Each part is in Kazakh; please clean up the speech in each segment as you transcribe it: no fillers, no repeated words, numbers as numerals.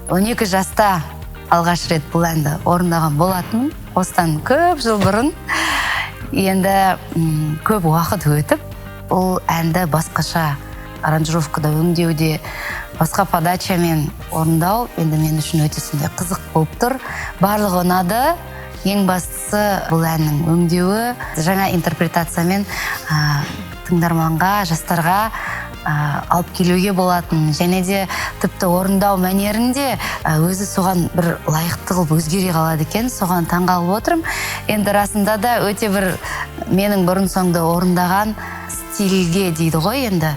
12 жаста алғаш рет бұл әнді орындаған болатын. Осыдан көп жыл бұрын. Енді көп уақыт өтіп, бұл әнді басқаша аранжировкада өңдеуде, басқа подачамен орындау енді мен үшін өте сондай қызық болып тұр. Барлығы ұнады. Ең бастысы бұл әннің өңдеуі, жаңа интерпретациямен тыңдарманға, жастарға алып келуге болатын, және де тіпті орындау мәнерінде өзі соған бір лайықты қылып өзгере қалады екен, соған таңғалып отырмын. Енді расында да өте бір менің бұрын соңды орындаған стильге дейді ғой, енді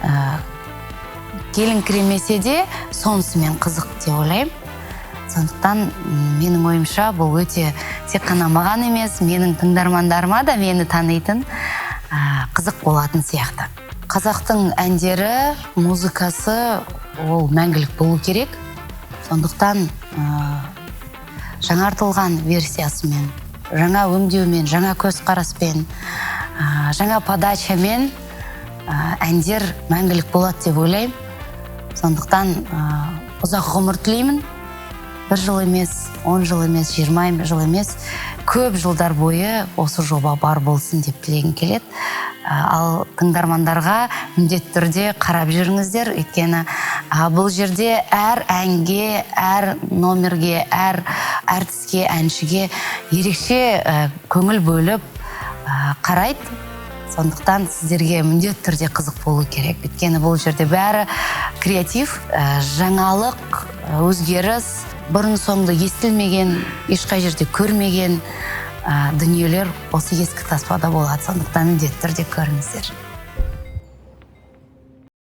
келіңкіремесе де сонысымен қызық деп ойлаймын. Сондықтан менің ойымша бұл өте тек қана маған емес, менің тыңдармандарыма да мені танитын қызық болатын сияқты. Қазақтың әндері, музыкасы ол мәңгілік болу керек. Сондықтан жаңартылған версиясымен, жаңа өңдеумен, жаңа көзқараспен, жаңа подачамен әндер мәңгілік болады деп ойлаймын. Сондықтан ұзақ ғұмыр тілеймін. 1 жыл емес, 10 жыл емес, 20 жыл емес, көп жылдар бойы осы жоба бар болсын деп тілегім келеді. Ал тыңдармандарға міндетті түрде қарап жүріңіздер, өйткені бұл жерде әр әнге, әр номерге, әр әртіске, әншіге ерекше көңіл бөліп қарайды. Сондықтан сіздерге міндетті түрде қызық болу керек. Өйткені бұл жерде бәрі креатив, жаңалық, өзгеріс, бұрын соңды естілмеген, ешқай жерде көрмеген дүниелер осы ескі таспада болады. Сондықтан міндетті түрде көріңіздер.